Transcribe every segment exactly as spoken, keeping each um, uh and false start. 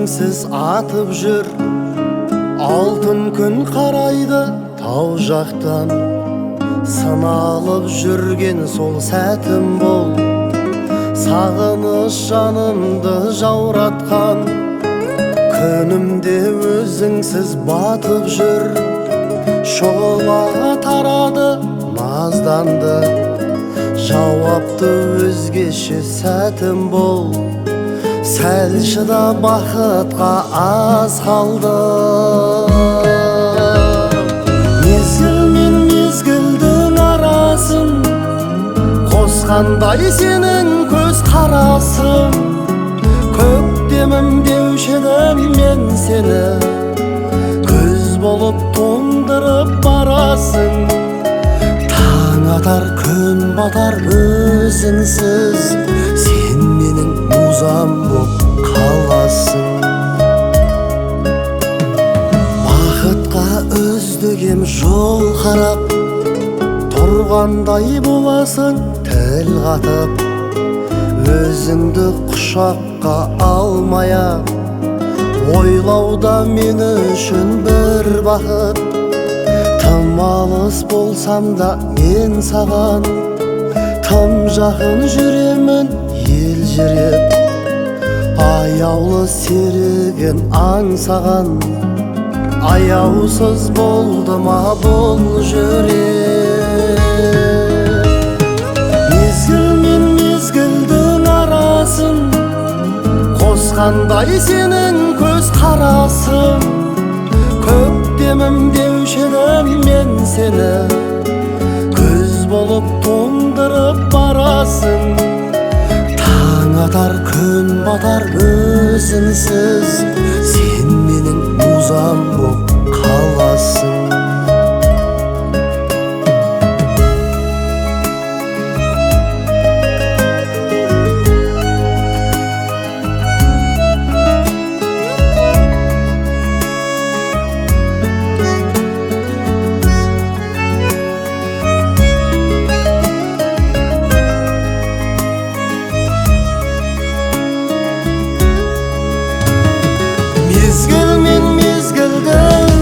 өзіңсіз атып жүр. Алтын күн қарайды тау жақтан, сыналып жүрген сол сәтім бол. Сағыныш жанымды жауратқан, күнімде өзіңсіз батып жүр. Шола тарады, назданды, жауапты өзгеше сәтім бол. Сәл шыда, бақытқа аз қалды. Мезгіл мен мезгілдің арасын қосқандай сенің көз қарасың. Көктемім деуші едім мен сені, күз болып тоңдырып барасың. Таң атар күн батар өзіңсіз, сен менің музам боп қаласың. Бақытқа өздігем жол қарап, тұрғандай боласың тіл қатып. Өзіңді құшаққа алмая, ойлауда мен үшін бір бақыт. Тым алыс болсам да мен саған, тым жақын жүремін елжіреп. Аяулы серігін аңсаған, аяусыз болды ма бұл жүрек. Мезгіл мен мезгілдің арасын қосқандай сенің көз қарасың. Көктемім деуші едім мен сені, күз болып тоңдырып барасың. Таң атар күн батар өзіңсіз, сен менің музам боп қаласың. Мезгіл мен мезгілдің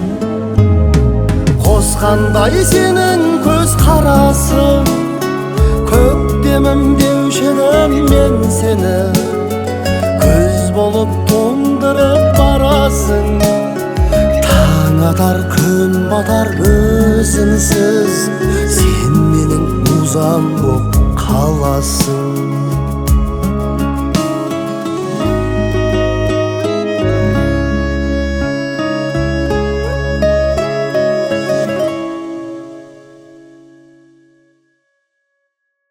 қосқандай сенің көз қарасың. Көктемім деуші едім мен сені, күз болып тоңдырып барасың. Таң атар күн батар өзіңсіз, сен менің музам боп қаласың.